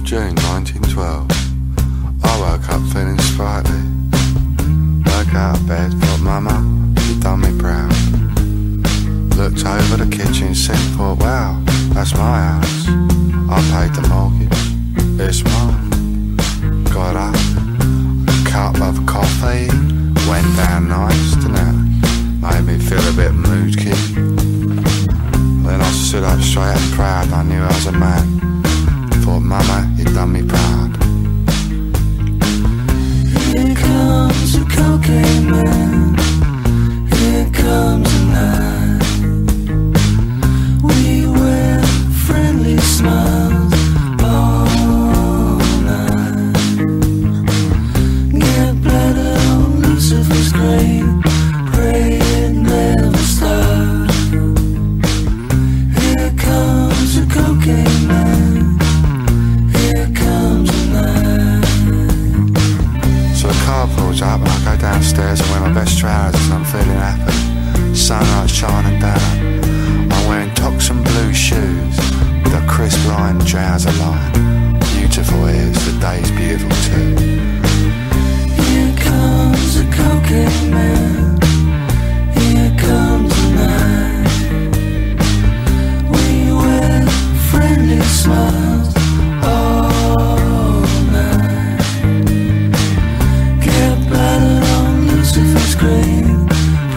June 1912. I woke up feeling sprightly. Woke out of bed, thought Mama, you done me proud. Looked over the kitchen sink, thought wow, that's my house. I paid the mortgage, it's mine. Got up, cup of coffee, went down nice to now. Made me feel a bit moody. Then I stood up straight and proud, I knew I was a man. Thought Mama, you done me proud. Here comes a cocaine man. Here comes a night. We wear friendly smiles all night. Get bladder on Lucifer's grave. Pray it never starts. Here comes a cocaine man. Here comes a night. So the car pulls up and I go downstairs and wear my best trousers and I'm feeling happy. Sunlight's shining down. I'm wearing Toxin blue shoes with a crisp line trouser line. Beautiful ears, the day's beautiful too. Here comes a cocaine man. Here comes the night. We wear friendly smiles all night. Get bladder on Lucifer's grave.